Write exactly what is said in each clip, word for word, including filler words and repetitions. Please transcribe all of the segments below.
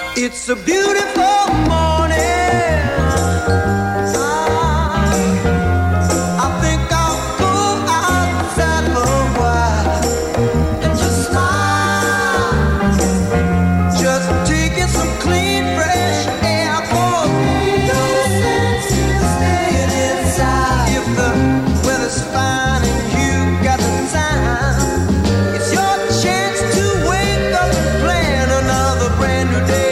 It's a beautiful morning. I think I'll go outside for a while and just smile. Just taking some clean, fresh air for no sense in staying inside. If the weather's fine and you got the time, it's your chance to wake up and plan another brand new day.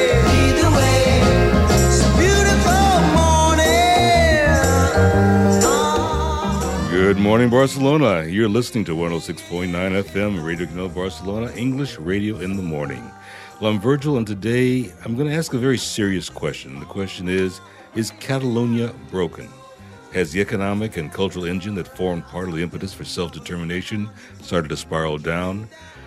Good morning, Barcelona. You're listening to one oh six point nine F M, Radio Canal Barcelona, English radio in the morning. Well, I'm Virgil, and today I'm going to ask a very serious question. The question is, is Catalonia broken? Has the economic and cultural engine that formed part of the impetus for self-determination started to spiral down?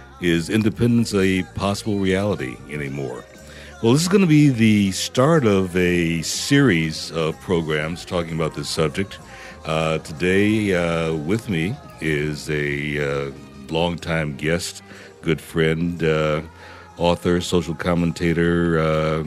Is independence a possible reality anymore? Well, this is going to be the start of a series of programs talking about this subject. Uh, today, uh, with me is a uh, longtime guest, good friend, uh, author, social commentator, uh,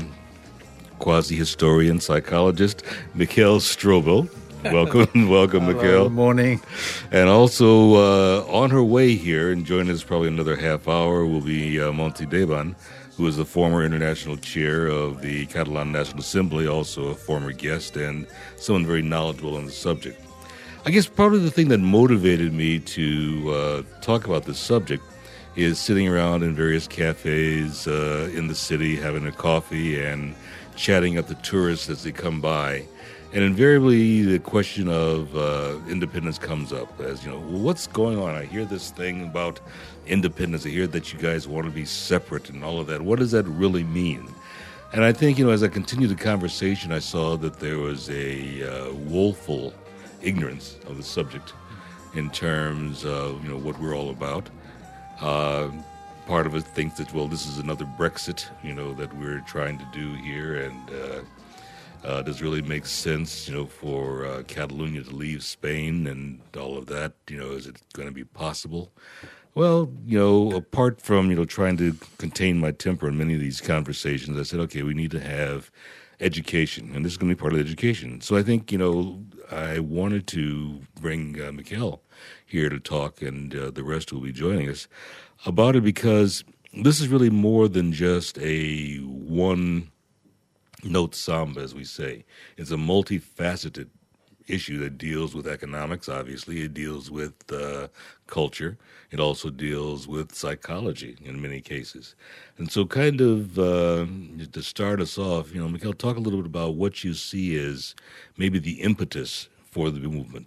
quasi-historian, psychologist, Mikhail Strobel. Welcome, welcome, Mikhail. Good morning. And also uh, on her way here, and join us probably another half hour, will be uh, Monty Deban, who is the former international chair of the Catalan National Assembly, also a former guest and someone very knowledgeable on the subject. I guess probably the thing that motivated me to uh, talk about this subject is sitting around in various cafes uh, in the city, having a coffee and chatting up the tourists as they come by. And invariably, the question of uh, independence comes up as, you know, well, what's going on? I hear this thing about independence. I hear that you guys want to be separate and all of that. What does that really mean? And I think, you know, as I continued the conversation, I saw that there was a uh, woeful ignorance of the subject in terms of, you know, what we're all about. Uh, part of it thinks that, well, this is another Brexit, you know, that we're trying to do here, and uh, uh, does it really make sense, you know, for uh, Catalonia to leave Spain and all of that? You know, is it going to be possible? Well, you know, apart from, you know, trying to contain my temper in many of these conversations, I said, okay, we need to have education, and this is going to be part of the education. So I think, you know, I wanted to bring uh, Mikhail here to talk, and uh, the rest will be joining us about it, because this is really more than just a one-note samba, as we say. It's a multifaceted issue that deals with economics, obviously. It deals with uh, culture. It also deals with psychology in many cases. And so kind of uh, to start us off, you know, Mikhail, talk a little bit about what you see as maybe the impetus for the movement.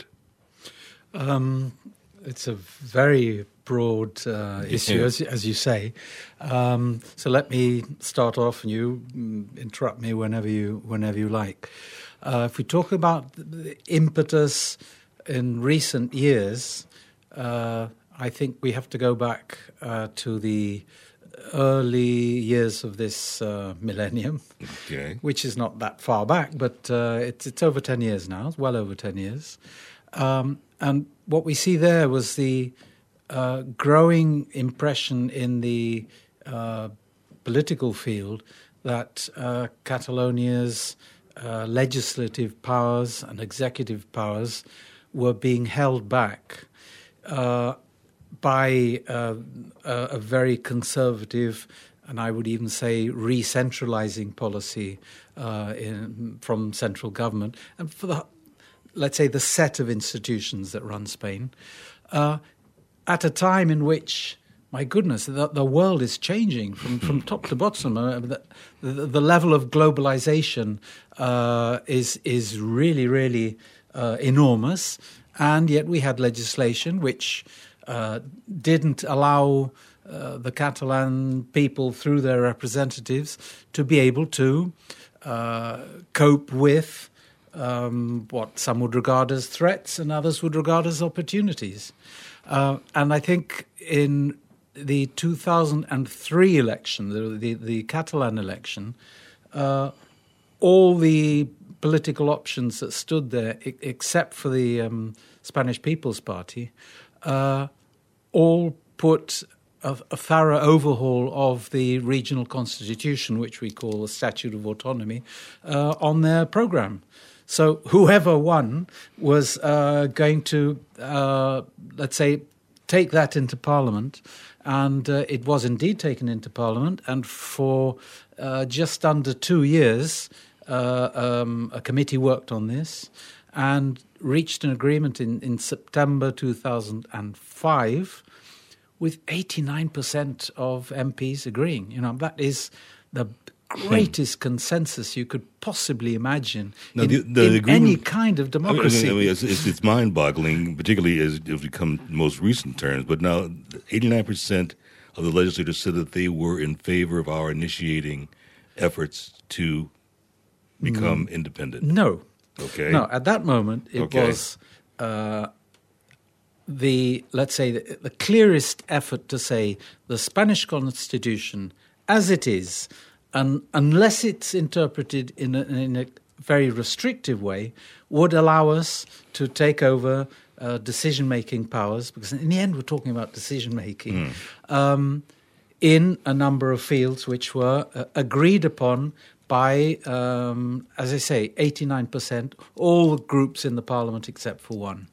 Um, it's a very broad uh, issue, as, as you say. Um, so let me start off, and you interrupt me whenever you whenever you like. Uh, if we talk about the impetus in recent years, uh, I think we have to go back uh, to the early years of this uh, millennium, okay. which is not that far back, but uh, it's, it's over ten years now, it's well over ten years. Um, and what we see there was the uh, growing impression in the uh, political field that uh, Catalonia's Uh, legislative powers and executive powers were being held back uh, by uh, a, a very conservative, and I would even say re-centralizing policy uh, in, from central government, and for the, let's say, the set of institutions that run Spain, uh, at a time in which, my goodness, the, the world is changing from, from top to bottom. Uh, the, the, the level of globalization uh, is is really, really uh, enormous, and yet we had legislation which uh, didn't allow uh, the Catalan people, through their representatives, to be able to uh, cope with um, what some would regard as threats and others would regard as opportunities. Uh, and I think in the two thousand three election, the, the, the Catalan election, uh, all the political options that stood there, I- except for the um, Spanish People's Party, uh, all put a, a thorough overhaul of the regional constitution, which we call the Statute of Autonomy, uh, on their programme. So whoever won was uh, going to, uh, let's say, take that into Parliament, and uh, it was indeed taken into Parliament, and for uh, just under two years, uh, um, a committee worked on this and reached an agreement in, in September two thousand five with eighty-nine percent of M Ps agreeing. You know, that is the greatest consensus you could possibly imagine now, in, the, the in any kind of democracy. I mean, I mean, it's, it's, it's mind-boggling, particularly as if we come most recent terms. But now, eighty-nine percent of the legislators said that they were in favor of our initiating efforts to become mm. independent. No. Okay. No, at that moment, it okay. was uh, the, let's say, the, the clearest effort to say the Spanish Constitution, as it is, and unless it's interpreted in a, in a very restrictive way, would allow us to take over uh, decision-making powers, because in the end we're talking about decision-making, mm. um, in a number of fields which were uh, agreed upon by, um, as I say, eighty-nine percent, all the groups in the Parliament except for one.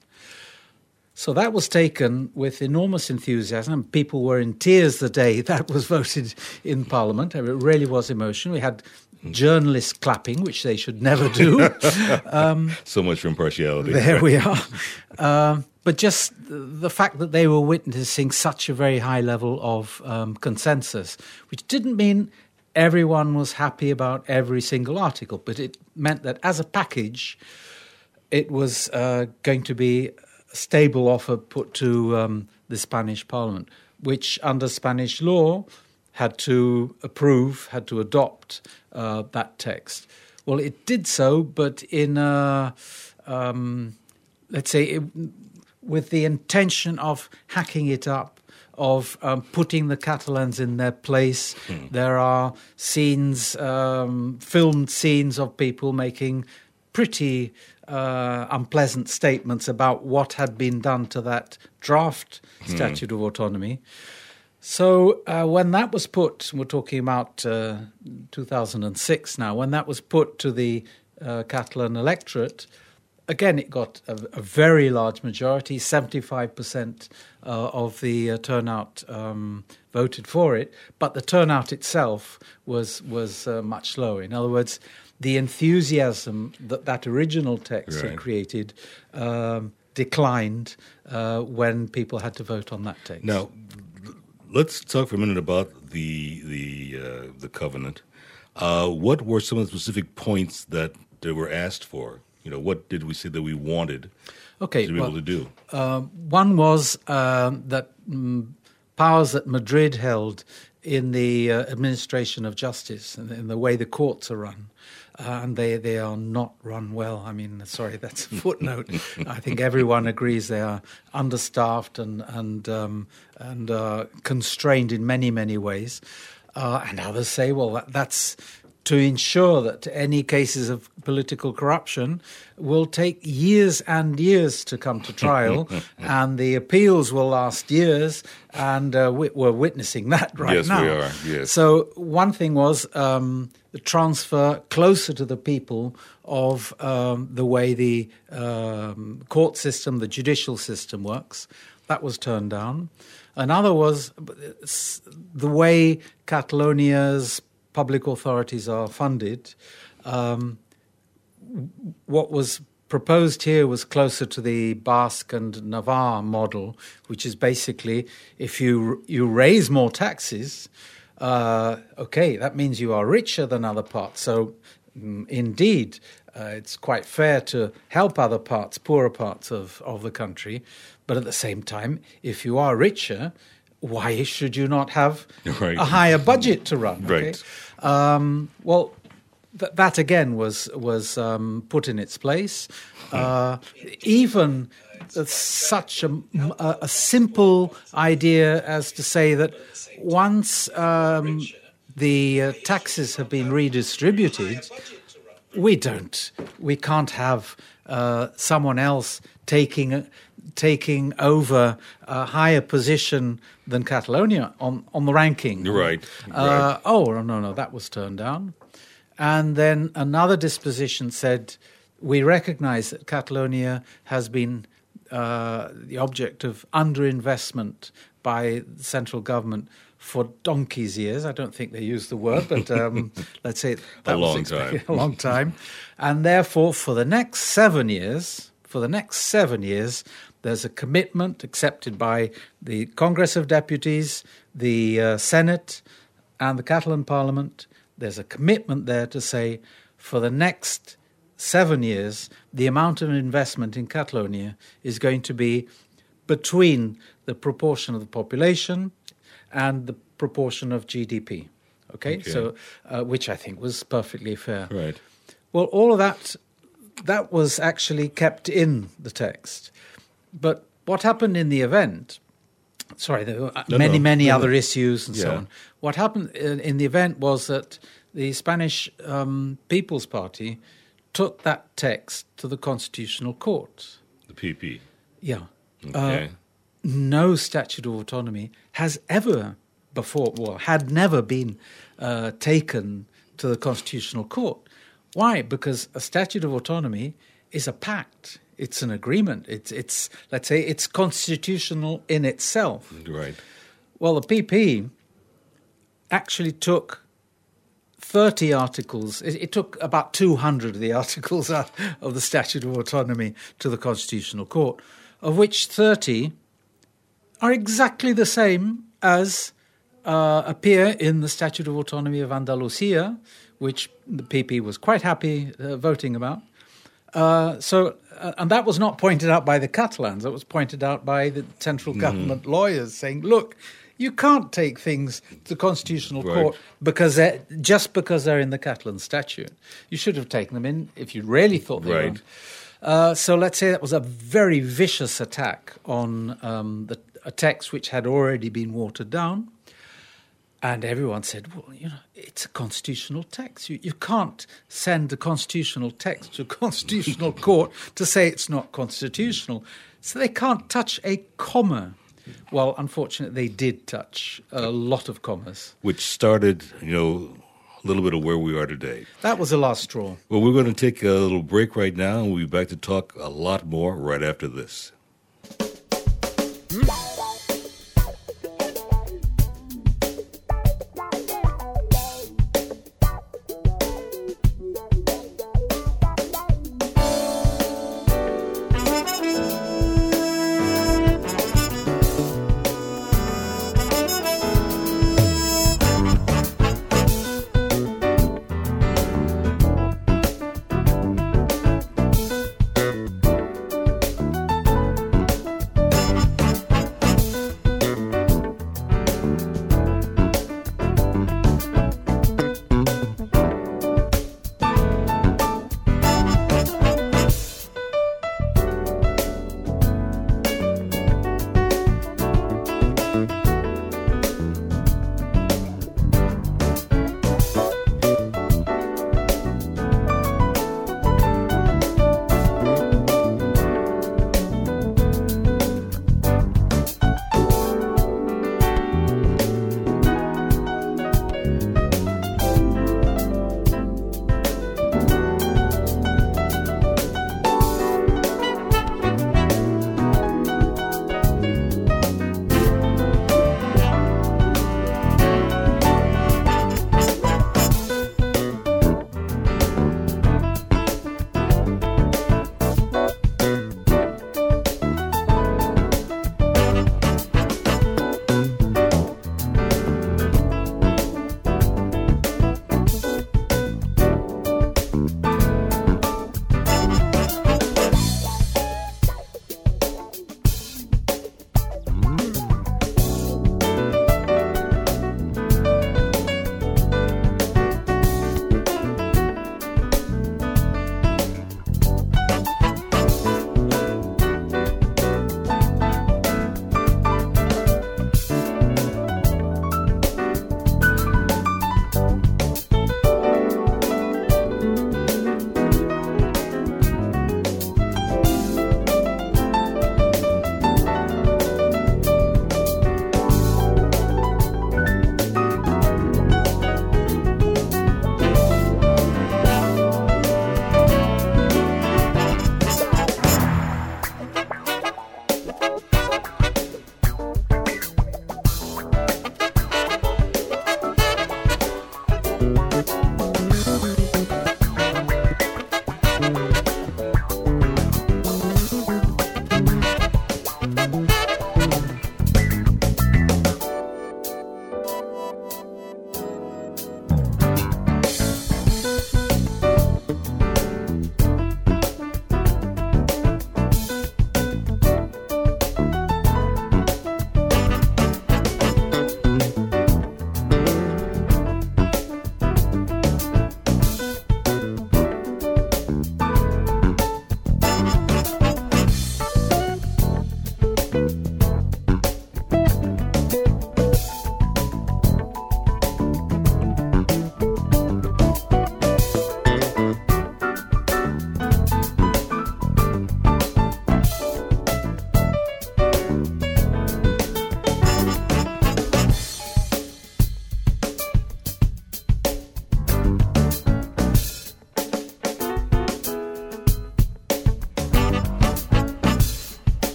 So that was taken with enormous enthusiasm. People were in tears the day that was voted in Parliament. It really was emotion. We had journalists clapping, which they should never do. Um, so much for impartiality. There we are. Um, but just the fact that they were witnessing such a very high level of um, consensus, which didn't mean everyone was happy about every single article, but it meant that as a package, it was uh, going to be stable offer put to um, the Spanish Parliament, which under Spanish law had to approve, had to adopt uh, that text. Well, it did so, but in, a, um, let's say, it, with the intention of hacking it up, of um, putting the Catalans in their place. Mm. There are scenes, um, filmed scenes of people making pretty uh, unpleasant statements about what had been done to that draft mm. Statute of Autonomy. So uh, when that was put, we're talking about uh, two thousand six now, when that was put to the uh, Catalan electorate, again, it got a, a very large majority, seventy-five percent uh, of the uh, turnout um, voted for it, but the turnout itself was, was uh, much lower. In other words, the enthusiasm that that original text right. had created um, declined uh, when people had to vote on that text. Now, let's talk for a minute about the the uh, the covenant. Uh, what were some of the specific points that they were asked for? You know, what did we say that we wanted okay, to be well, able to do? Uh, one was um, that um, powers that Madrid held in the uh, administration of justice and in the way the courts are run. Uh, and they, they are not run well. I mean, sorry, that's a footnote. I think everyone agrees they are understaffed and and um, and uh, constrained in many, many ways. Uh, and others say, well, that, that's to ensure that any cases of political corruption will take years and years to come to trial, and the appeals will last years, and uh, we, we're witnessing that right yes, now. Yes, we are, yes. So one thing was um, the transfer closer to the people of um, the way the um, court system, the judicial system works. That was turned down. Another was the way Catalonia's public authorities are funded. Um, what was proposed here was closer to the Basque and Navarre model, which is basically if you you raise more taxes, uh, okay, that means you are richer than other parts. So mm, indeed, uh, it's quite fair to help other parts, poorer parts of, of the country. But at the same time, if you are richer, why should you not have right. a higher budget to run? Okay? Right. Um, well, th- that again was was um, put in its place. Uh, even uh, such a, a, a simple idea as to say that once um, the uh, taxes have been redistributed, we don't, we can't have uh, someone else taking a, taking over a higher position than Catalonia on, on the ranking. Right. Uh, right. Oh, no, no, that was turned down. And then another disposition said, we recognize that Catalonia has been uh, the object of underinvestment by the central government for donkey's years. I don't think they used the word, but um, let's say that a was long expected, time. a long time. And therefore, for the next seven years, for the next seven years, there's a commitment accepted by the Congress of Deputies, the uh, Senate, and the Catalan Parliament. There's a commitment there to say, for the next seven years, the amount of investment in Catalonia is going to be between the proportion of the population and the proportion of G D P. Okay, Okay. so uh, which I think was perfectly fair. Right. Well, all of that that was actually kept in the text, but what happened in the event? Sorry, there were No, many, no, many no, other no. issues and so Yeah. on. What happened in, in the event was that the Spanish um, People's Party took that text to the Constitutional Court. The P P. Yeah. Okay. Uh, no statute of autonomy has ever before, well, had never been uh, taken to the Constitutional Court. Why? Because a statute of autonomy is a pact. It's an agreement. It's, it's let's say, it's constitutional in itself. Right. Well, the P P actually took thirty articles. It, it took about two hundred of the articles out of the Statute of Autonomy to the Constitutional Court, of which thirty are exactly the same as uh, appear in the Statute of Autonomy of Andalusia, which the P P was quite happy uh, voting about. Uh, so, uh, and that was not pointed out by the Catalans. That was pointed out by the central government lawyers, saying, "Look, you can't take things to the Constitutional Right. Court because they're, just because they're in the Catalan statute. You should have taken them in if you really thought they Right. were." Uh, so let's say that was a very vicious attack on um, the, a text which had already been watered down. And everyone said, well, you know, it's a constitutional text. You, you can't send a constitutional text to a constitutional court to say it's not constitutional. So they can't touch a comma. Well, unfortunately, they did touch a lot of commas. Which started, you know, a little bit of where we are today. That was the last straw. Well, we're going to take a little break right now, and we'll be back to talk a lot more right after this.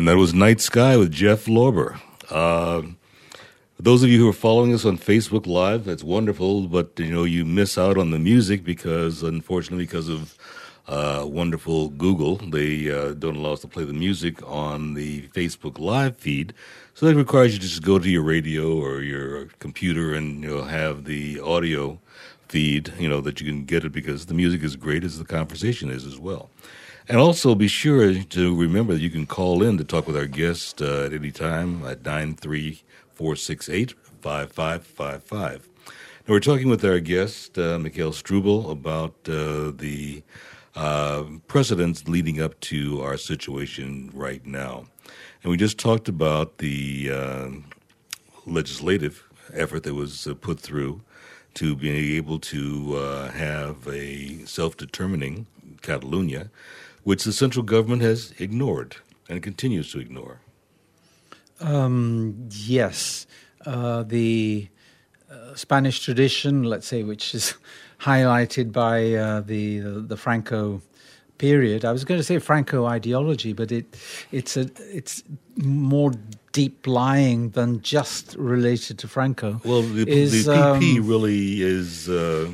that was Night Sky with Jeff Lorber. Uh, those of you who are following us on Facebook Live, that's wonderful, but you know you miss out on the music because, unfortunately, because of uh, wonderful Google, they uh, don't allow us to play the music on the Facebook Live feed. So that requires you to just go to your radio or your computer and you know have the audio feed, you know, that you can get it because the music is great as the conversation is as well. And also be sure to remember that you can call in to talk with our guest uh, at any time at nine three four six eight, five five five five. Now we're talking with our guest, uh, Mikhail Strubel, about uh, the uh, precedents leading up to our situation right now. And we just talked about the uh, legislative effort that was uh, put through to being able to uh, have a self-determining Catalonia, which the central government has ignored and continues to ignore. Um, yes. Uh, the uh, Spanish tradition, let's say, which is highlighted by uh, the, the the Franco period. I was going to say Franco ideology, but it it's a it's more deep lying than just related to Franco. Well, the, is, the P P um, really is uh,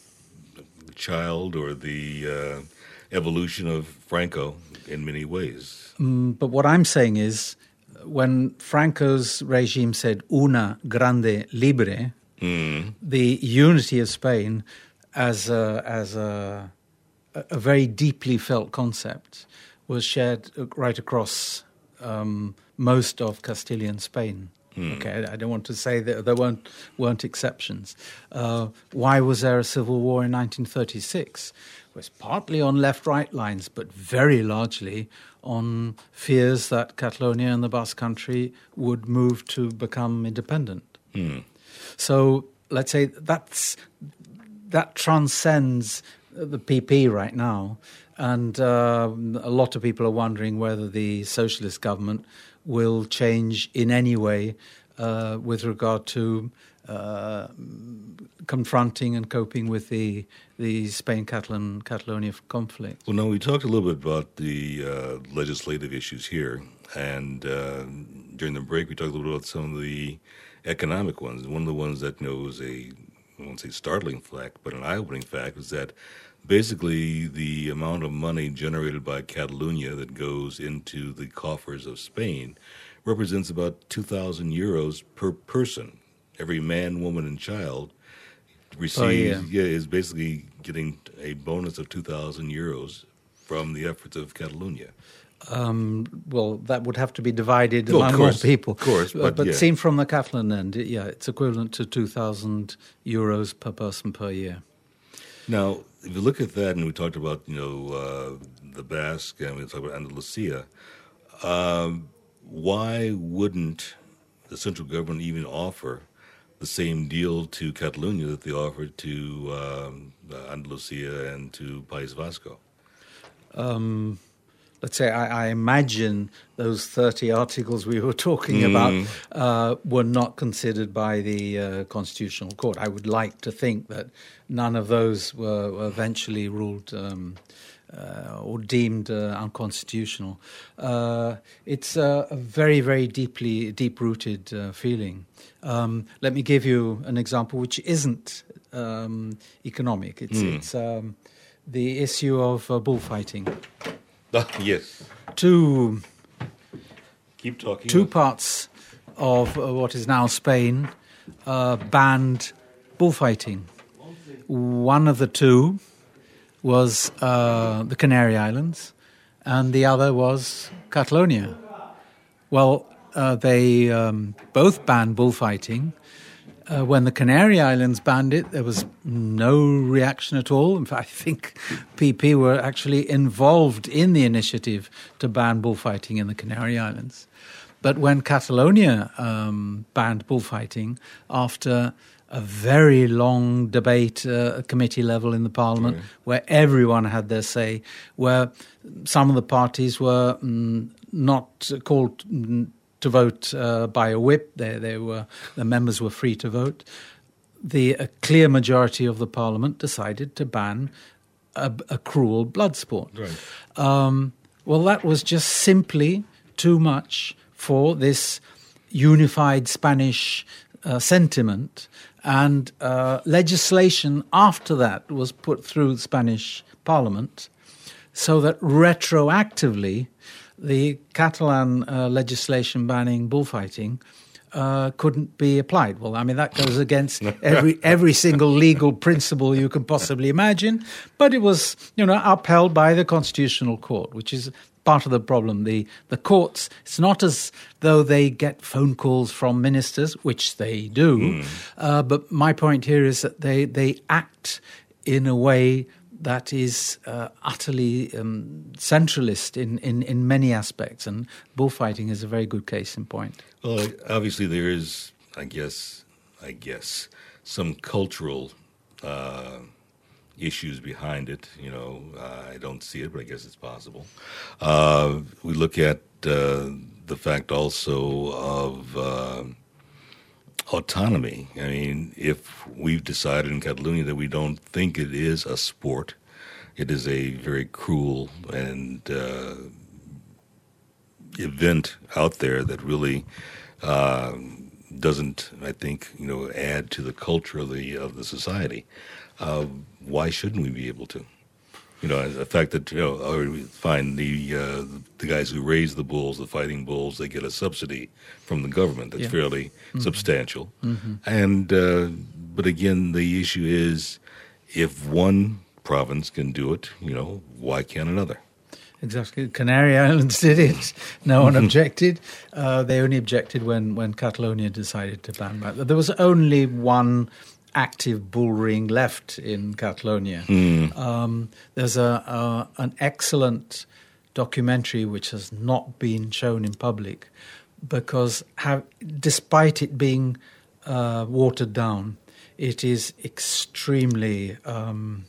the child or the uh, evolution of Franco in many ways. Um, but what I'm saying is, when Franco's regime said "una grande libre," Mm. the unity of Spain as a, as a, a very deeply felt concept was shared right across um, most of Castilian Spain. Mm. Okay, I don't want to say that there weren't weren't exceptions. Uh, why was there a civil war in nineteen thirty-six? It was partly on left-right lines, but very largely on fears that Catalonia and the Basque Country would move to become independent. Mm. So let's say that's that transcends the P P right now, and uh, a lot of people are wondering whether the socialist government will change in any way uh, with regard to uh, confronting and coping with the the Spain-Catalan Catalonia conflict. Well, now we talked a little bit about the uh, legislative issues here, and uh, during the break we talked a little bit about some of the economic ones. One of the ones that you know was a, I won't say startling fact, but an eye-opening fact was that basically the amount of money generated by Catalonia that goes into the coffers of Spain represents about two thousand euros per person. Every man, woman, and child receives, oh, yeah. yeah, is basically getting a bonus of two thousand euros from the efforts of Catalonia. Um, well, that would have to be divided well, among course, more people. Of course, but, uh, but yeah. seen from the Catalan end, it, yeah, it's equivalent to two thousand euros per person per year. Now, if you look at that, and we talked about, you know, uh, the Basque, and we talked about Andalusia, um, why wouldn't the central government even offer the same deal to Catalonia that they offered to um, Andalusia and to País Vasco? Um, let's say I, I imagine those thirty articles we were talking mm. about uh, were not considered by the uh, Constitutional Court. I would like to think that none of those were, were eventually ruled um, uh, or deemed uh, unconstitutional. Uh, it's a, a very, very deeply, deep-rooted uh, feeling. Um, let me give you an example which isn't um, economic. It's, mm. it's um, the issue of uh, bullfighting. Ah, yes. Two, Keep talking. two parts of uh, what is now Spain uh, banned bullfighting. One of the two was uh, the Canary Islands, and the other was Catalonia. Well, uh, they um, both banned bullfighting. Uh, when the Canary Islands banned it, there was no reaction at all. In fact, I think P P were actually involved in the initiative to ban bullfighting in the Canary Islands. But when Catalonia um, banned bullfighting, after a very long debate uh, at committee level in the parliament, right, where everyone had their say, where some of the parties were mm, not called mm, to vote uh, by a whip. They, they were, the members were free to vote. The a clear majority of the parliament decided to ban a, a cruel blood sport. Right. Um, well, that was just simply too much for this unified Spanish uh, sentiment, and uh, legislation after that was put through the Spanish Parliament so that retroactively the Catalan uh, legislation banning bullfighting uh, couldn't be applied. Well, I mean, that goes against every every single legal principle you can possibly imagine, but it was, you know, upheld by the Constitutional Court, which is part of the problem. The the courts, it's not as though they get phone calls from ministers, which they do, mm. uh, but my point here is that they, they act in a way that is uh, utterly um, centralist in, in, in many aspects, and bullfighting is a very good case in point. Well, obviously there is, I guess, I guess, some cultural uh, issues behind it. You know, uh, I don't see it, but I guess it's possible. Uh, we look at uh, the fact also of uh, autonomy. I mean, if we've decided in Catalonia that we don't think it is a sport, it is a very cruel and uh, event out there that really uh, doesn't, I think, you know, add to the culture of the of the society. Uh, why shouldn't we be able to? You know, the fact that, you know, or we find the uh, the guys who raise the bulls, the fighting bulls, they get a subsidy from the government that's yeah. fairly mm-hmm. substantial. Mm-hmm. And uh, but again, the issue is, if one province can do it, you know, why can't another? Exactly. Canary Islands did it. No one objected. Uh, they only objected when, when Catalonia decided to ban that. There was only one active bull ring left in Catalonia. Mm. Um, there's a, a an excellent documentary which has not been shown in public because, have, despite it being uh, watered down, it is extremely um,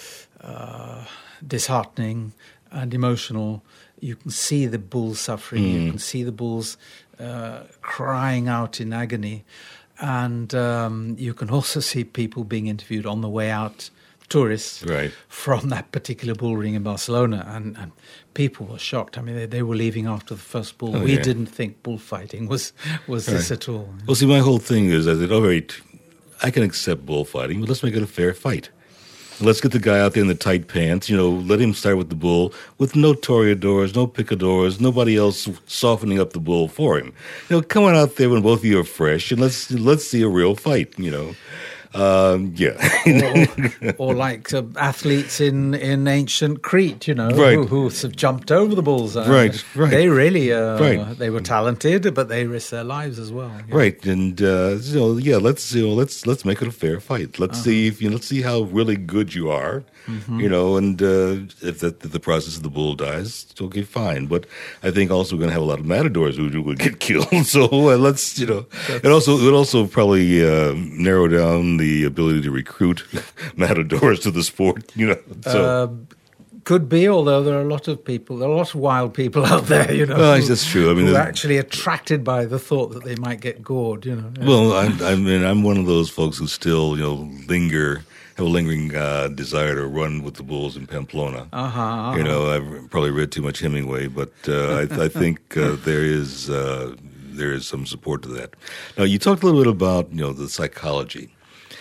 uh, disheartening and emotional. You can see the bulls suffering. Mm. You can see the bulls uh, crying out in agony. And um, you can also see people being interviewed on the way out, tourists, right. from that particular bull ring in Barcelona. And, and people were shocked. I mean, they, they were leaving after the first bull. Oh, we yeah. didn't think bullfighting was, was right. this at all. Well, see, my whole thing is, I said, all right, I can accept bullfighting, but let's make it a fair fight. Let's get the guy out there in the tight pants, you know, let him start with the bull with no toreadors, no picadors, nobody else softening up the bull for him. You know, come on out there when both of you are fresh and let's let's see a real fight, you know. Um, yeah. or, or like uh, athletes in, in ancient Crete, you know, right. who, who have jumped over the bulls. Uh, right, right. They really, uh, right. they were talented, but they risked their lives as well. Yeah. Right, and uh, you know, yeah, let's you know, let's let's make it a fair fight. Let's uh-huh. see if you know, let's see how really good you are. Mm-hmm. You know, and uh, if, that, if the process of the bull dies, it's okay, fine. But I think also we're going to have a lot of matadors who would get killed. So uh, let's, you know, That's... it also it would also probably uh, narrow down the ability to recruit matadors to the sport. You know, so. Uh, could be, although there are a lot of people, there are a lot of wild people out there, you know. Well, who, that's true. I mean, who are actually attracted by the thought that they might get gored, you know. Well, I'm, I mean, I'm one of those folks who still, you know, linger. Have a lingering uh, desire to run with the bulls in Pamplona. Uh-huh, uh-huh. You know, I've probably read too much Hemingway, but uh, I, I think uh, there is uh, there is some support to that. Now, you talked a little bit about, you know, the psychology.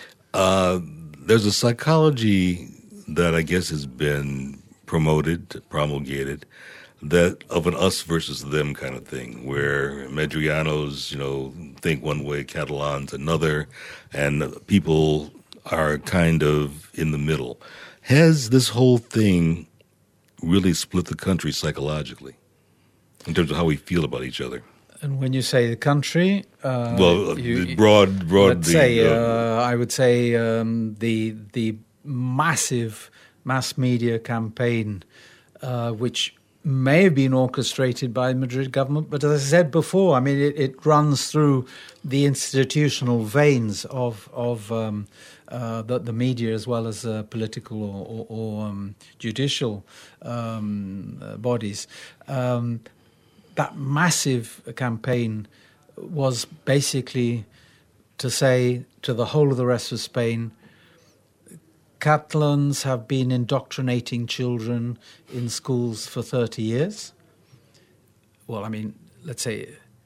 Uh, there's a psychology that I guess has been promoted, promulgated, that of an us versus them kind of thing, where Madrianos, you know, think one way, Catalans another, and people are kind of in the middle. Has this whole thing really split the country psychologically in terms of how we feel about each other? And when you say the country, uh, well, you, broad, broad. Let's the, say, uh, uh, I would say um, the the massive mass media campaign, uh, which may have been orchestrated by the Madrid government, but as I said before, I mean, it, it runs through the institutional veins of of um, uh, the, the media as well as uh, political or, or, or um, judicial um, uh, bodies. Um, that massive campaign was basically to say to the whole of the rest of Spain, Catalans have been indoctrinating children in schools for thirty years. Well, I mean, let's say,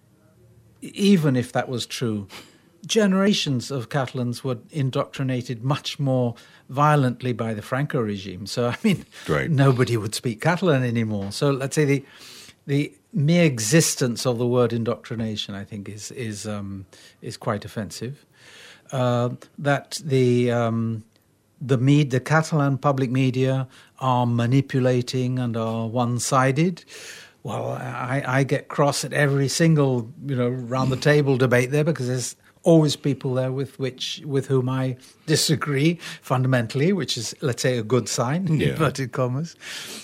even if that was true, generations of Catalans were indoctrinated much more violently by the Franco regime. So, I mean, right. nobody would speak Catalan anymore. So, let's say the the mere existence of the word indoctrination, I think, is is um, is quite offensive. Uh, that the um, the med- the Catalan public media are manipulating and are one-sided. Well, I, I get cross at every single, you know, round the table debate there, because there's always people there with which with whom I disagree fundamentally, which is, let's say, a good sign, in yeah. inverted commas.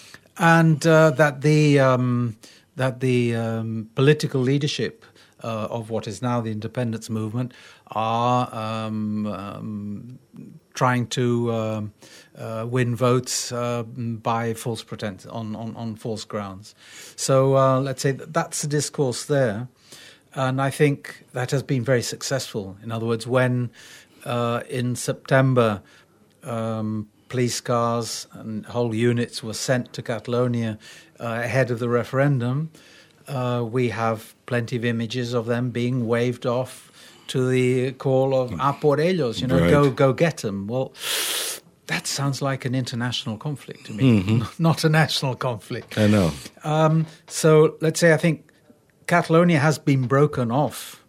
And uh, that the um, that the um, political leadership uh, of what is now the independence movement are um, um, trying to um, uh, win votes uh, by false pretense on, on, on false grounds. So uh, let's say that that's the discourse there. And I think that has been very successful. In other words, when uh, in September um, police cars and whole units were sent to Catalonia uh, ahead of the referendum, uh, we have plenty of images of them being waved off to the call of "A por ellos," you know, right. go go get them. Well, that sounds like an international conflict to me, mm-hmm. not a national conflict. I know. Um, so let's say I think Catalonia has been broken off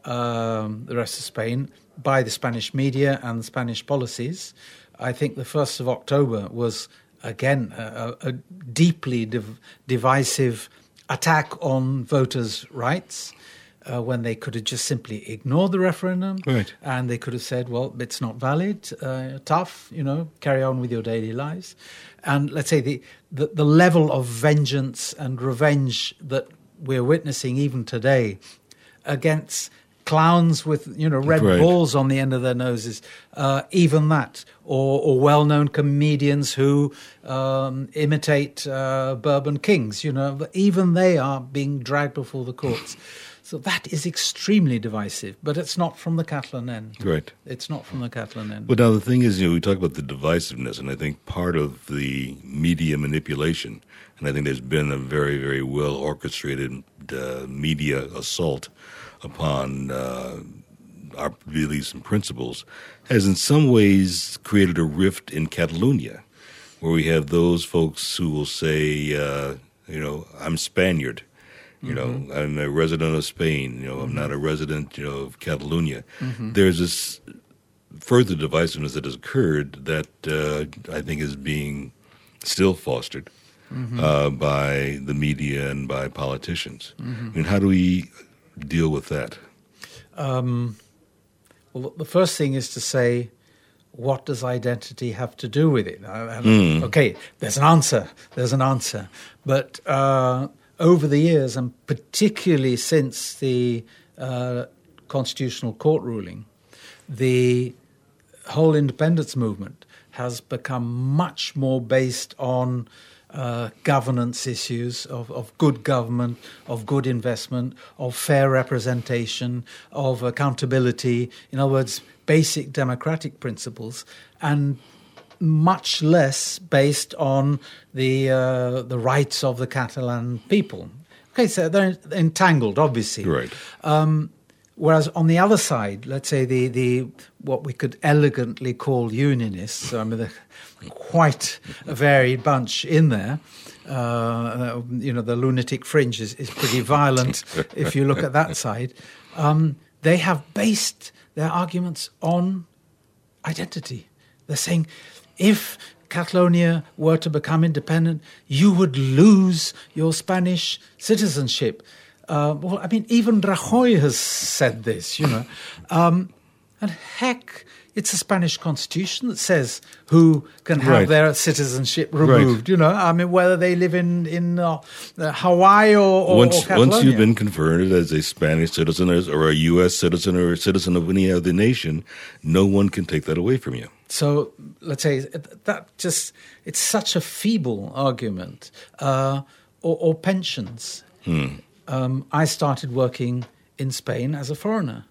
um, the rest of Spain by the Spanish media and the Spanish policies. I think the first of October was, again, a, a deeply div- divisive attack on voters' rights uh, when they could have just simply ignored the referendum. Right. And they could have said, well, it's not valid, uh, tough, you know, carry on with your daily lives. And let's say the, the, the level of vengeance and revenge that we're witnessing even today against clowns with, you know, red right. balls on the end of their noses, uh, even that, or, or well-known comedians who um, imitate uh, Bourbon kings, you know, even they are being dragged before the courts. So that is extremely divisive, but it's not from the Catalan end. Right. It's not from the Catalan end. But now the thing is, you know, we talk about the divisiveness, and I think part of the media manipulation, and I think there's been a very, very well orchestrated uh, media assault upon uh, our beliefs and principles, has in some ways created a rift in Catalonia, where we have those folks who will say, uh, you know, I'm Spaniard. You mm-hmm. know, I'm a resident of Spain. You know, I'm mm-hmm. not a resident, you know, of Catalonia. Mm-hmm. There's this further divisiveness that has occurred that uh, I think is being still fostered mm-hmm. uh, by the media and by politicians. Mm-hmm. I mean, how do we deal with that? Um, well, the first thing is to say, what does identity have to do with it? I, I mm. Okay, there's an answer. There's an answer. But uh, over the years, and particularly since the uh, Constitutional Court ruling, the whole independence movement has become much more based on uh, governance issues of, of good government, of good investment, of fair representation, of accountability. In other words, basic democratic principles, and much less based on the uh, the rights of the Catalan people. Okay, so they're entangled, obviously. Right. Um, whereas on the other side, let's say the, the what we could elegantly call unionists, I mean, they're quite a varied bunch in there. Uh, you know, the lunatic fringe is, is pretty violent if you look at that side. Um, they have based their arguments on identity. They're saying, if Catalonia were to become independent, you would lose your Spanish citizenship. Uh, well, I mean, even Rajoy has said this, you know. Um, and heck, it's a Spanish constitution that says who can have right. their citizenship removed, right. you know. I mean, whether they live in, in uh, Hawaii or, or, once, or Catalonia. Once you've been converted as a Spanish citizen or a U S citizen or a citizen of any other nation, no one can take that away from you. So let's say that just, it's such a feeble argument. Uh, or, or pensions. Hmm. Um, I started working in Spain as a foreigner.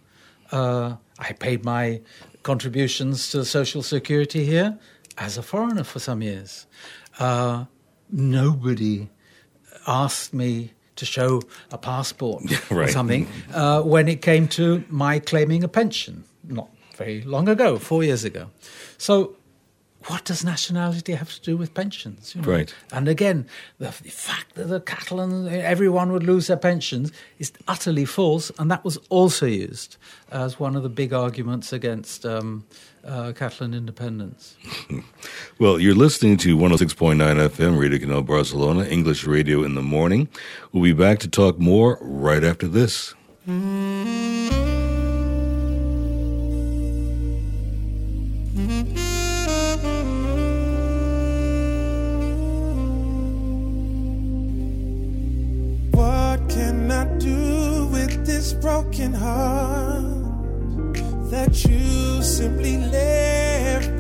Uh, I paid my contributions to Social Security here as a foreigner for some years. Uh, nobody asked me to show a passport or Right. something uh, when it came to my claiming a pension, not very long ago, four years ago. So what does nationality have to do with pensions? You know? Right. And again, the fact that the Catalan, everyone would lose their pensions is utterly false, and that was also used as one of the big arguments against um, uh, Catalan independence. Well, you're listening to one oh six point nine F M, Radio Canal Barcelona, English radio in the morning. We'll be back to talk more right after this. What can I do with this broken heart that you simply left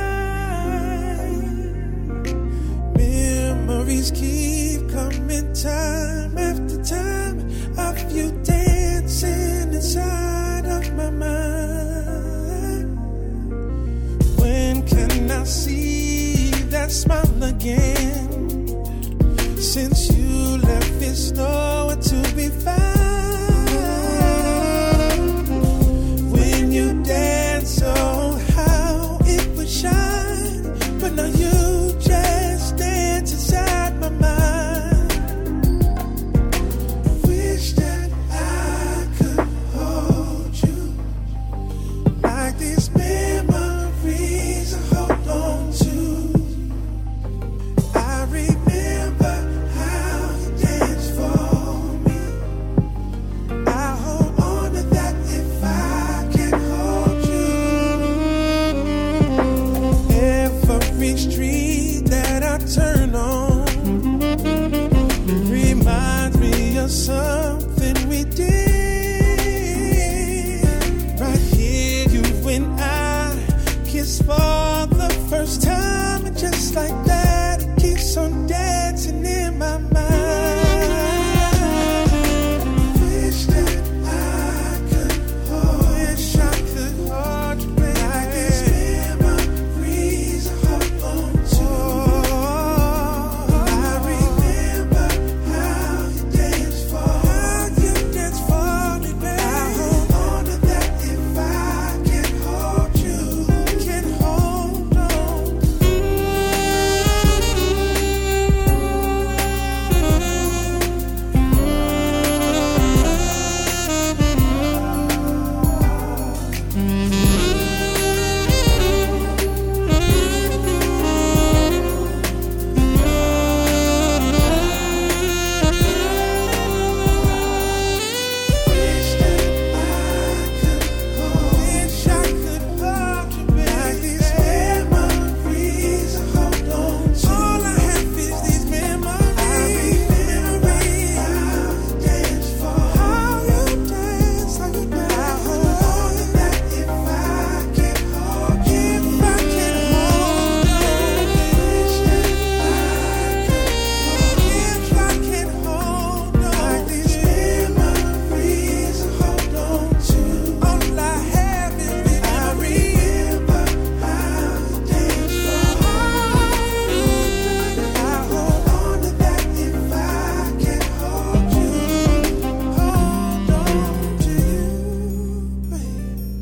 behind? Memories keep coming time after time of you dancing inside of my mind. When can I see that smile again? Since you left, it's nowhere to be found. When you dance, oh, how it would shine. But now you just dance inside my mind. Wish that I could hold you like these memories I hold on to. I remember how you danced for me. I hold on to that if I can hold you. Every street that I turn on reminds me of something we did. Right here, you and I kissed for the first time, and just like that, it keeps on dancing in my mind. Wish that I could hold, wish I could hold you, baby. Like these memories I hold on to. I remember how you danced for, how you danced for me, baby. I hold on to that if I can hold you, can hold on. Wish that I could hold, wish I could hold you, baby. Like these memories I hold on to. All I have is these memories. I remember how you danced for, how you danced, how you danced. I hold on to that if I can hold you, if I can hold on. Wish that I could hold, if I can hold on. Like these memories I hold on to. All I have is these. I remember how you danced for, I hold on to that if I can hold you, hold on to you, baby.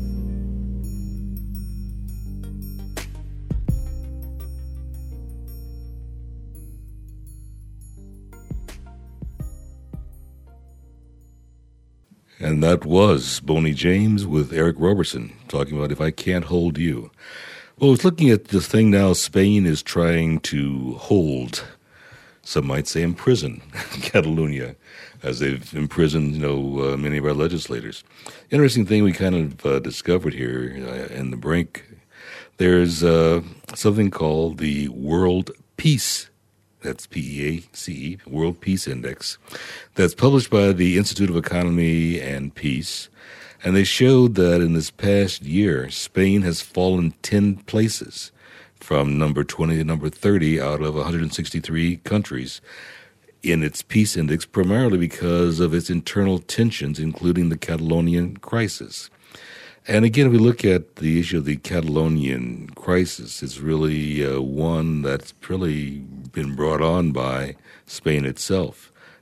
And that was Boney James with Eric Roberson talking about If I Can't Hold You. Well, I was looking at this thing now. Spain is trying to hold, some might say imprison, Catalonia, as they've imprisoned, you know, uh, many of our legislators. Interesting thing we kind of uh, discovered here uh, in the brink. There's uh, something called the World Peace, that's P E A C E, World Peace Index, that's published by the Institute of Economy and Peace. And they showed that in this past year, Spain has fallen ten places from number twenty to number thirty out of one hundred sixty-three countries in its peace index, primarily because of its internal tensions, including the Catalonian crisis. And again, if we look at the issue of the Catalonian crisis, it's really uh, one that's really been brought on by Spain itself.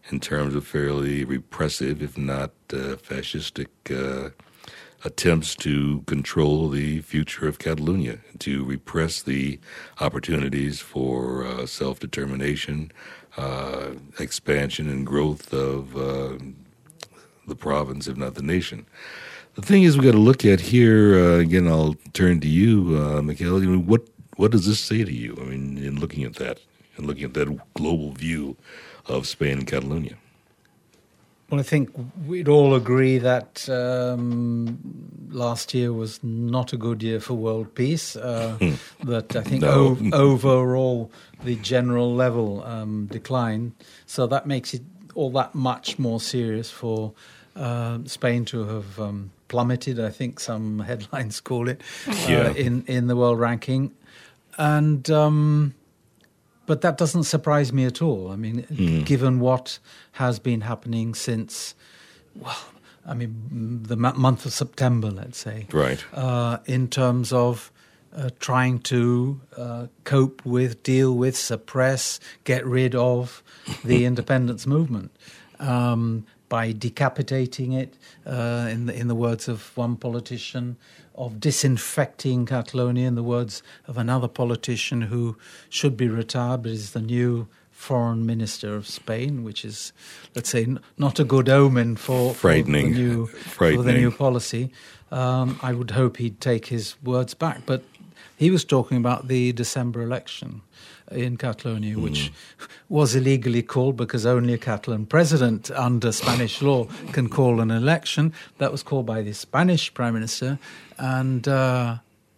in terms of fairly repressive, if not uh, fascistic, uh, attempts to control the future of Catalonia, to repress the opportunities for uh, self-determination, uh, expansion and growth of uh, the province, if not the nation. The thing is, we've got to look at here, uh, again, I'll turn to you, uh, Mikhail. I mean, what, what does this say to you, I mean, in looking at that, and looking at that global view of Spain and Catalonia? Well, I think we'd all agree that um, last year was not a good year for world peace. Uh, that I think No. o- overall the general level um, declined. So that makes it all that much more serious for uh, Spain to have um, plummeted, I think some headlines call it, uh, Yeah. in, in the world ranking. And... Um, But that doesn't surprise me at all. I mean, Mm. given what has been happening since, well, I mean, m- the m- month of September, let's say, Right. uh, in terms of uh, trying to uh, cope with, deal with, suppress, get rid of the independence movement um, by decapitating it, uh, in the, in the words of one politician, of disinfecting Catalonia, in the words of another politician who should be retired but is the new foreign minister of Spain, which is, let's say, n- not a good omen for, Frightening. for, the, new, for the Frightening. new policy. Um, I would hope he'd take his words back. But he was talking about the December election in Catalonia, which was illegally called because only a Catalan president under Spanish law can call an election. That was called by the Spanish prime minister, and uh,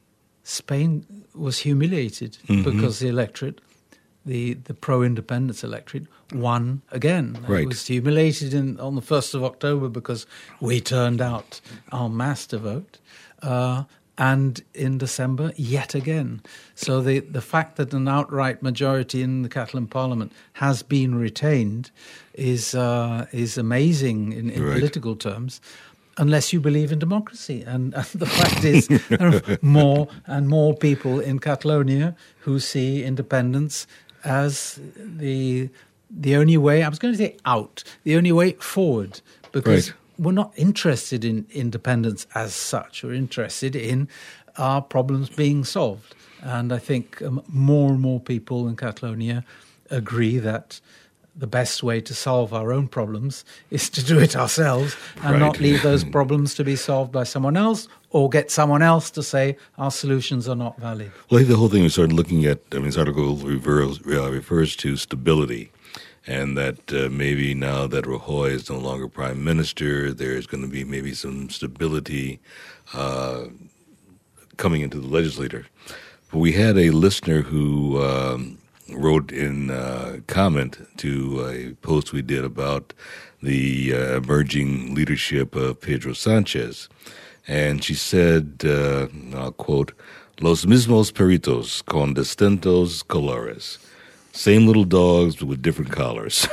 Spain was humiliated because the electorate, the, the pro-independence electorate, won again. Right. It was humiliated in, on the first of October because we turned out en masse to vote. Uh, and in December, yet again. So the, the fact that an outright majority in the Catalan parliament has been retained is uh, is amazing in, in Right. political terms, unless you believe in democracy. And, and the fact is there are more and more people in Catalonia who see independence as the the only way, I was going to say out, the only way forward, because Right. we're not interested in independence as such. We're interested in our problems being solved. And I think um, more and more people in Catalonia agree that the best way to solve our own problems is to do it ourselves and Right. not leave those problems to be solved by someone else or get someone else to say our solutions are not valid. Well, I think the whole thing we started looking at, I mean, this article refers, uh, refers to stability, and that uh, maybe now that Rajoy is no longer prime minister, there's going to be maybe some stability uh, coming into the legislature. But we had a listener who um, wrote in uh, comment to a post we did about the uh, emerging leadership of Pedro Sanchez. And she said, uh, I'll quote, "Los mismos perritos con distintos colores." Same little dogs with different collars.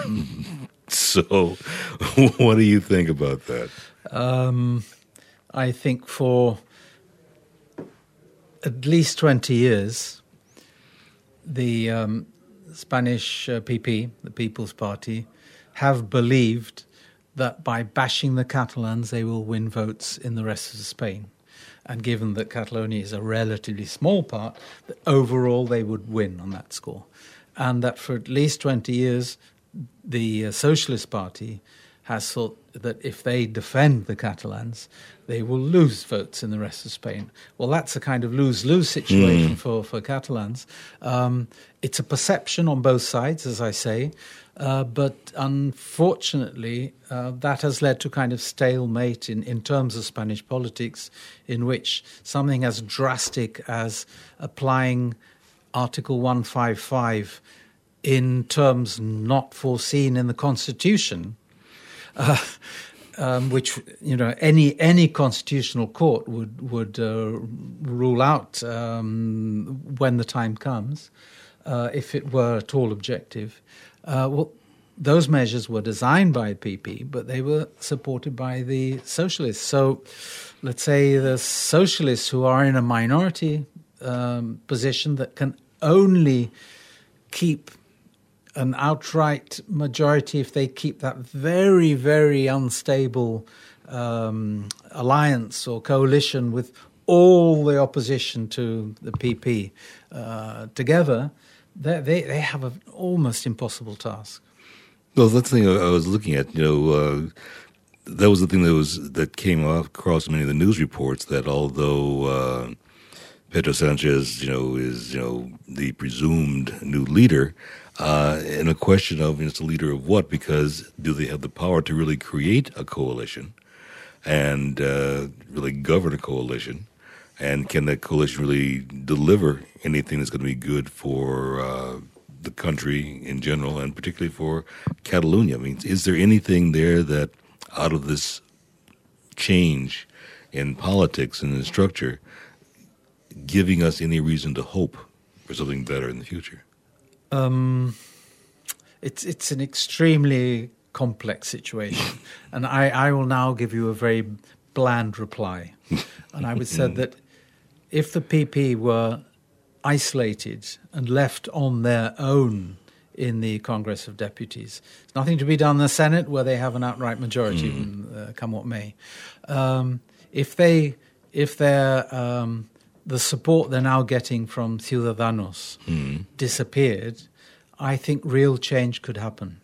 So what do you think about that? Um, I think for at least twenty years, the um, Spanish uh, P P, the People's Party, have believed that by bashing the Catalans, they will win votes in the rest of Spain. And given that Catalonia is a relatively small part, that overall they would win on that score. And that for at least twenty years, the uh, Socialist Party has thought that if they defend the Catalans, they will lose votes in the rest of Spain. Well, that's a kind of lose-lose situation mm. for, for Catalans. Um, it's a perception on both sides, as I say, uh, but unfortunately, uh, that has led to kind of stalemate in, in terms of Spanish politics, in which something as drastic as applying Article one fifty-five in terms not foreseen in the Constitution, uh, um, which you know any any constitutional court would would uh, rule out um, when the time comes, uh, if it were at all objective. Uh, well, those measures were designed by P P, but they were supported by the socialists. So, let's say the socialists, who are in a minority um, position that can only keep an outright majority if they keep that very, very unstable um, alliance or coalition with all the opposition to the P P uh, together, they, they they have an almost impossible task. Well, that's the thing I was looking at. You know, uh, that was the thing that was that came across many of the news reports. That although uh, Pedro Sanchez, you know, is you know the presumed new leader, uh, and a question of you know, it's the leader of what? Because do they have the power to really create a coalition and uh, really govern a coalition? And can that coalition really deliver anything that's going to be good for uh, the country in general, and particularly for Catalonia? I mean, is there anything there that, out of this change in politics and in structure, giving us any reason to hope for something better in the future? Um, it's it's an extremely complex situation, and I, I will now give you a very bland reply. And I would say that if the P P were isolated and left on their own in the Congress of Deputies, there's nothing to be done in the Senate where they have an outright majority, mm. uh, come what may. Um, if they, if they're um, the support they're now getting from Ciudadanos mm. disappeared, I think real change could happen.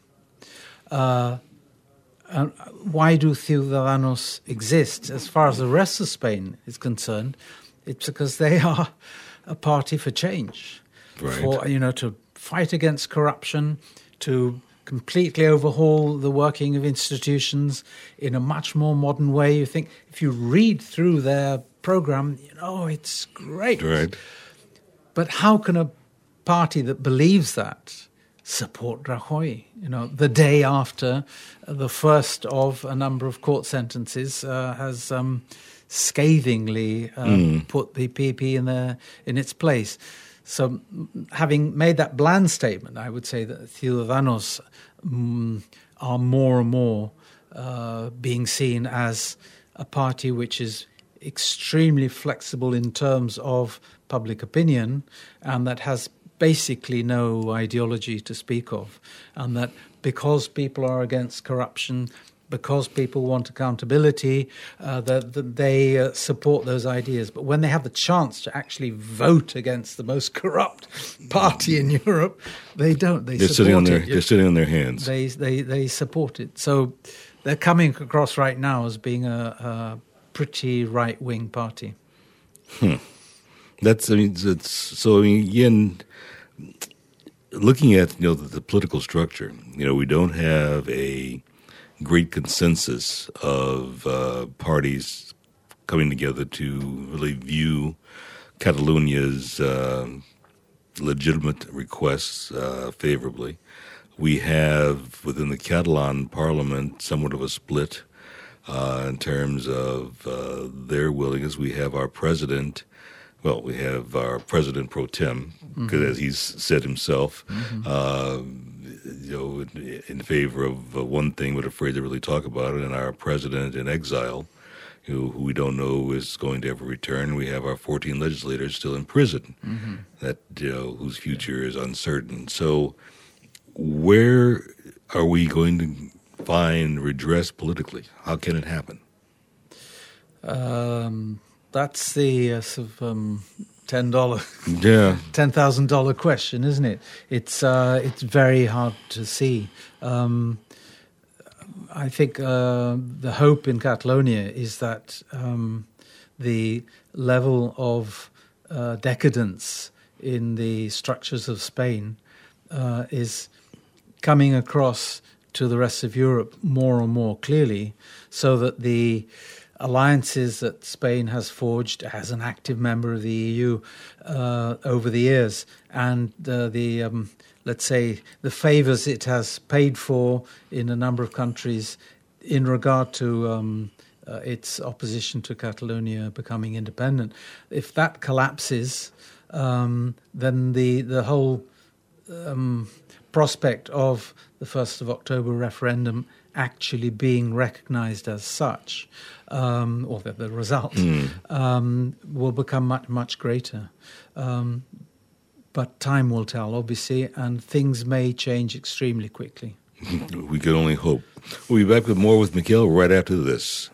Uh, Uh, why do Ciudadanos exist? As far as the rest of Spain is concerned, it's because they are a party for change, right. for you know to fight against corruption, to completely overhaul the working of institutions in a much more modern way. You think if you read through their program, you know it's great. Right. But how can a party that believes that support Rajoy, you know, the day after the first of a number of court sentences uh, has um, scathingly um, mm. put the P P in the, in its place? So having made that bland statement, I would say that Ciudadanos um, are more and more uh, being seen as a party which is extremely flexible in terms of public opinion, and that has basically no ideology to speak of, and that because people are against corruption, because people want accountability, uh, that, that they uh, support those ideas. But when they have the chance to actually vote against the most corrupt party in Europe, they don't. They they're support sitting on it. their they're sitting on their hands. They they they support it. So they're coming across right now as being a, a pretty right wing party. Hmm. That's I mean it's so I mean again. Looking at you know the, the political structure, you know we don't have a great consensus of uh, parties coming together to really view Catalonia's uh, legitimate requests uh, favorably. We have within the Catalan Parliament somewhat of a split uh, in terms of uh, their willingness. We have our president. Well, we have our president pro tem, because mm-hmm. as he's said himself, mm-hmm. uh, you know, in, in favor of uh, one thing, but afraid to really talk about it. And our president in exile, who, who we don't know is going to ever return. We have our fourteen legislators still in prison, mm-hmm. that you know, whose future is uncertain. So, where are we going to find redress politically? How can it happen? Um. That's the uh, sort of um, ten dollar, yeah, ten thousand dollar question, isn't it? It's uh, it's very hard to see. Um, I think uh, the hope in Catalonia is that um, the level of uh, decadence in the structures of Spain uh, is coming across to the rest of Europe more and more clearly, so that the alliances that Spain has forged as an active member of the E U uh, over the years, and uh, the, um, let's say, the favours it has paid for in a number of countries in regard to um, uh, its opposition to Catalonia becoming independent. If that collapses, um, then the, the whole um, prospect of the first of October referendum actually being recognised as such, um, or the, the result, mm. um, will become much, much greater. Um, but time will tell, obviously, and things may change extremely quickly. We can only hope. We'll be back with more with Mikhail right after this.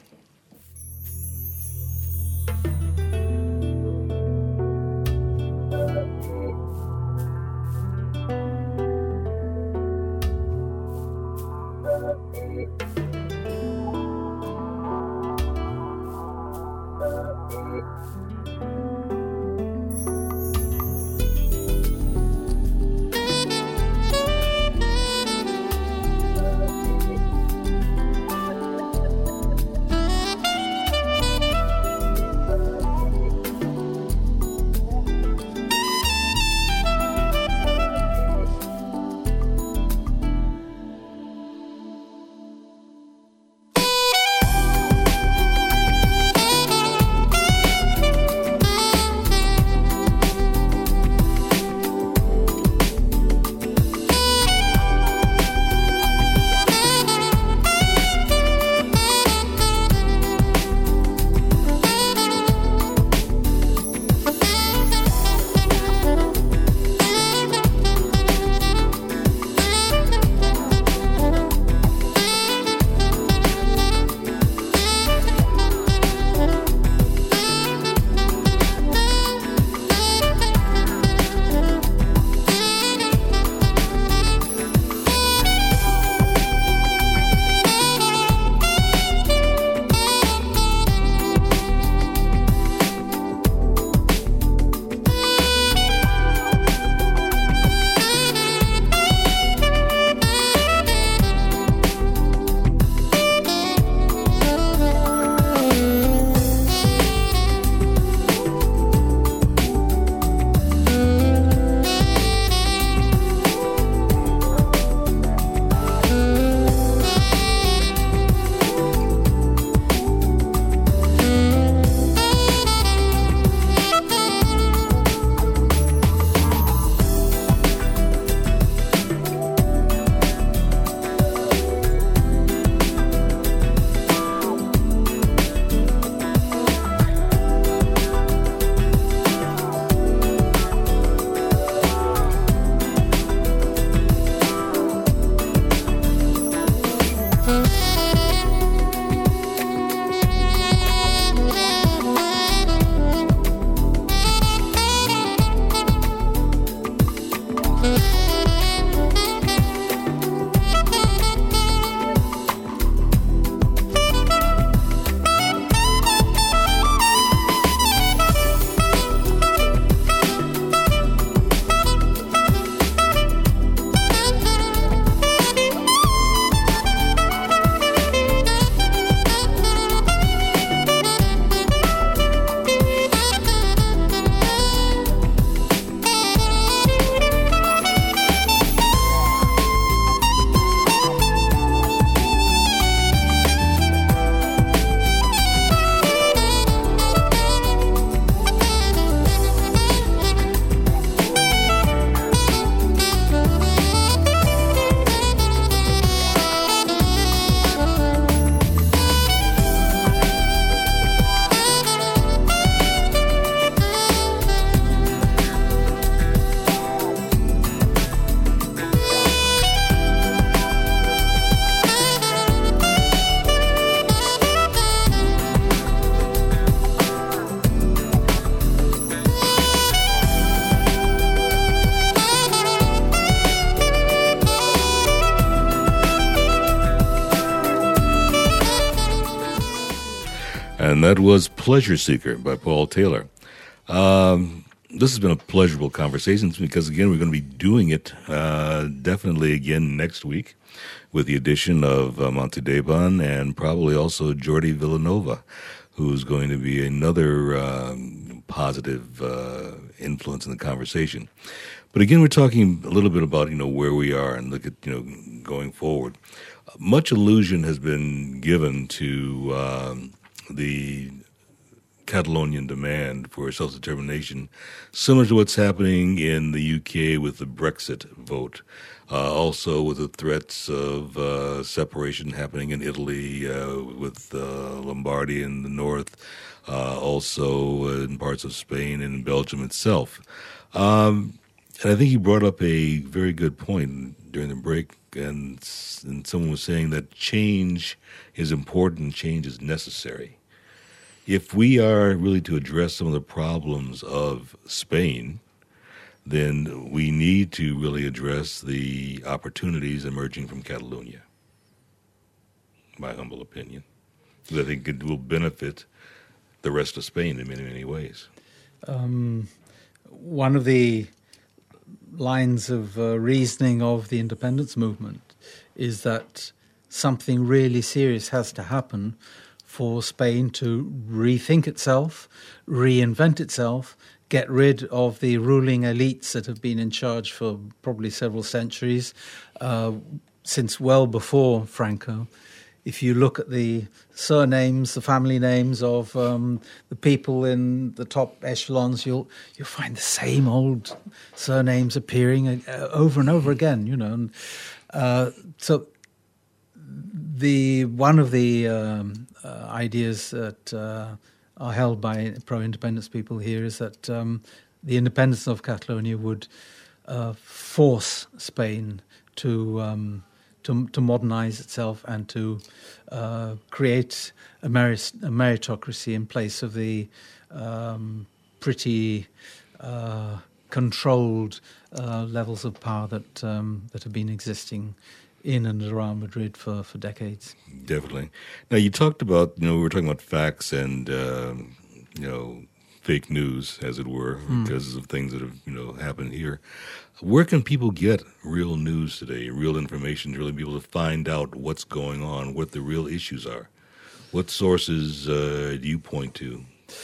And that was Pleasure Seeker by Paul Taylor. Um, this has been a pleasurable conversation because, again, we're going to be doing it uh, definitely again next week with the addition of uh, Monte Debon and probably also Jordi Villanova, who's going to be another um, positive uh, influence in the conversation. But again, we're talking a little bit about, you know, where we are and look at, you know, going forward. Much allusion has been given to um, the Catalonian demand for self-determination, similar to what's happening in the U K with the Brexit vote. Uh, also with the threats of uh, separation happening in Italy uh, with uh, Lombardy in the north, uh, also in parts of Spain and in Belgium itself. Um, And I think you brought up a very good point during the break, and, and someone was saying that change is important, change is necessary. If we are really to address some of the problems of Spain, then we need to really address the opportunities emerging from Catalonia, my humble opinion. Because I think it will benefit the rest of Spain in many, many ways. Um, one of the lines of uh, reasoning of the independence movement is that something really serious has to happen for Spain to rethink itself, reinvent itself, get rid of the ruling elites that have been in charge for probably several centuries, uh, since well before Franco. If you look at the surnames, the family names of um, the people in the top echelons, you'll you'll find the same old surnames appearing uh, over and over again. You know, and, uh, so the one of the um, uh, ideas that uh, are held by pro-independence people here is that um, the independence of Catalonia would uh, force Spain to. Um, To, to modernize itself and to uh, create a, merit, a meritocracy in place of the um, pretty uh, controlled uh, levels of power that um, that have been existing in and around Madrid for, for decades. Definitely. Now, you talked about, you know, we were talking about facts and, um, you know, fake news, as it were, mm. because of things that have, you know, happened here. Where can people get real news today, real information, to really be able to find out what's going on, what the real issues are? What sources uh, do you point to?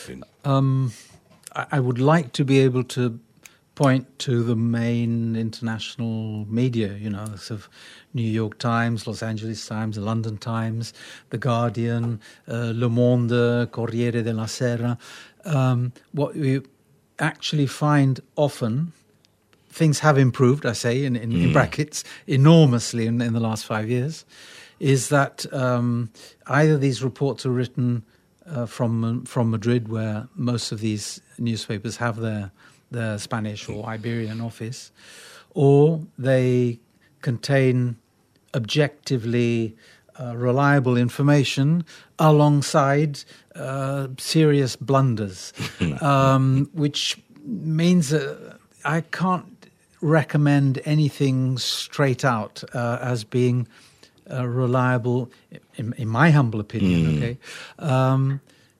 Um, I would like to be able to point to the main international media, you know, sort of New York Times, Los Angeles Times, the London Times, The Guardian, uh, Le Monde, Corriere della Sera. Um, what we actually find often, things have improved, I say, in, in, mm. in brackets, enormously in, in the last five years, is that um, either these reports are written uh, from from Madrid, where most of these newspapers have their, their Spanish or Iberian office, or they contain objectively uh, reliable information alongside uh, serious blunders, um, which means that I can't recommend anything straight out uh, as being uh, reliable, in, in my humble opinion. Mm. Okay, um,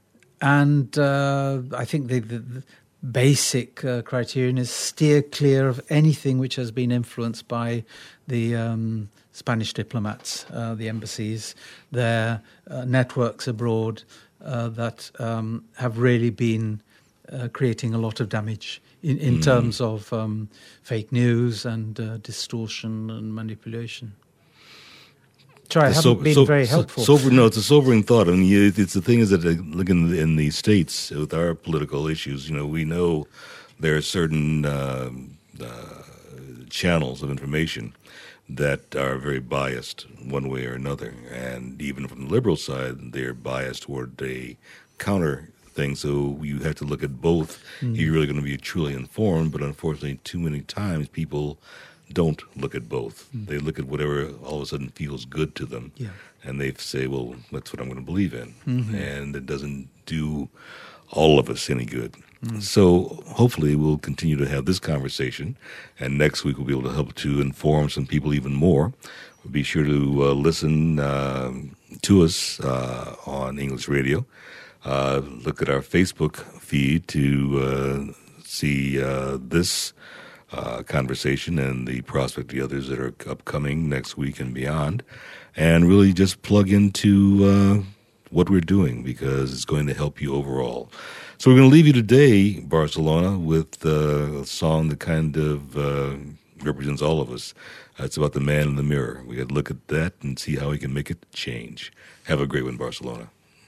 and uh, I think the, the, the basic uh, criterion is steer clear of anything which has been influenced by the um, Spanish diplomats, uh, the embassies, their uh, networks abroad uh, that um, have really been uh, creating a lot of damage in, in mm. terms of um, fake news and uh, distortion and manipulation. Sorry, I haven't so, been so, very helpful. So, sober, no, it's a sobering thought. I mean, it, it's the thing is that, uh, look, in the, in the States, with our political issues, you know, we know there are certain uh, uh, channels of information that are very biased one way or another. And even from the liberal side, they're biased toward a counter thing. So you have to look at both mm. if you're really going to be truly informed. But unfortunately, too many times people don't look at both. Mm. They look at whatever all of a sudden feels good to them. Yeah. And they say, well, that's what I'm going to believe in. Mm-hmm. And it doesn't do all of us any good. Mm. So hopefully we'll continue to have this conversation, and next week we'll be able to help to inform some people even more. Be sure to uh, listen uh, to us uh, on English Radio. Uh, look at our Facebook feed to uh, see uh, this uh, conversation and the prospect of the others that are upcoming next week and beyond, and really just plug into uh, what we're doing, because it's going to help you overall. So we're going to leave you today, Barcelona, with uh, a song that kind of uh, represents all of us. Uh, it's about the man in the mirror. We got to look at that and see how we can make it change. Have a great one, Barcelona.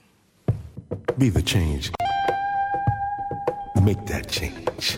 Be the change. Make that change.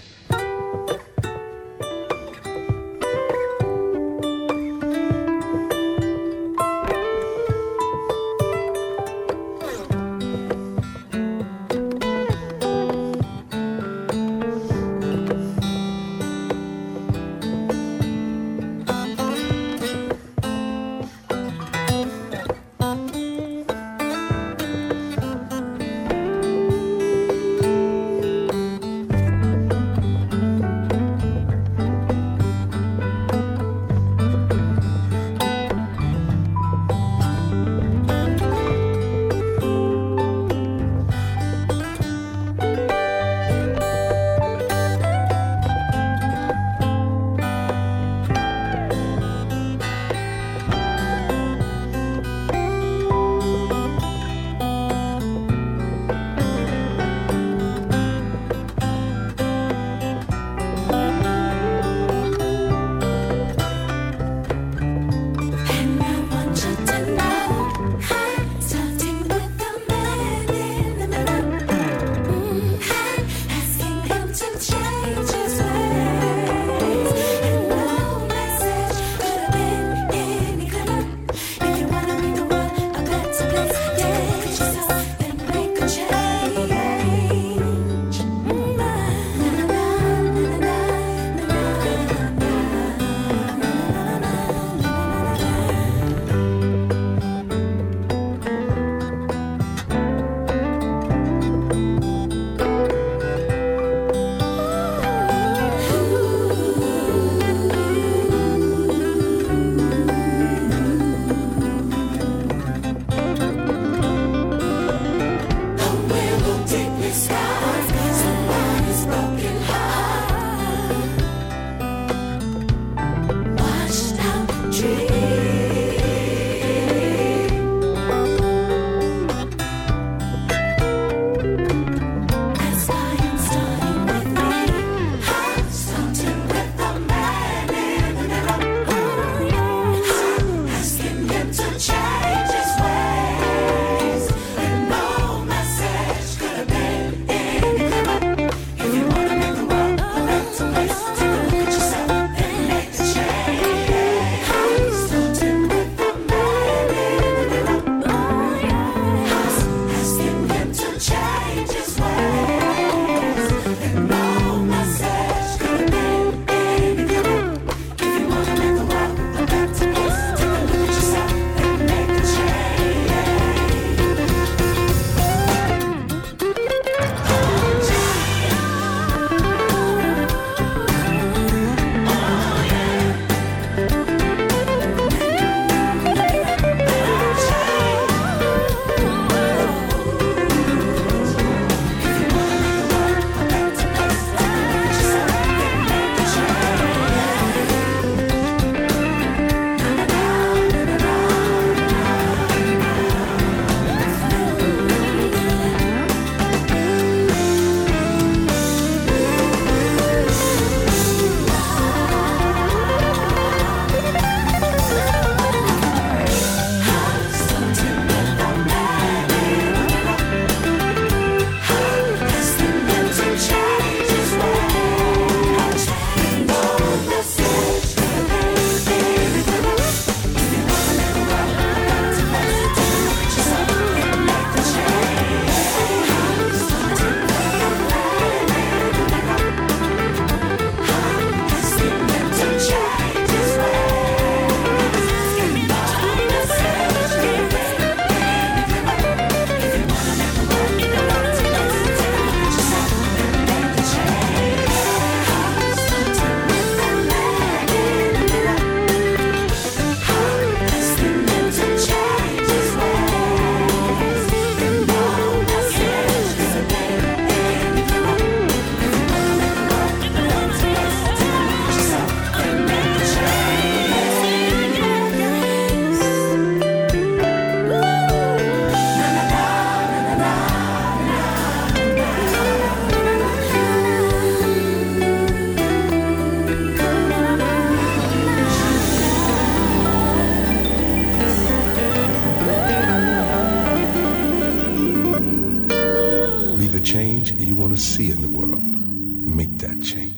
change you want to see in the world. Make that change.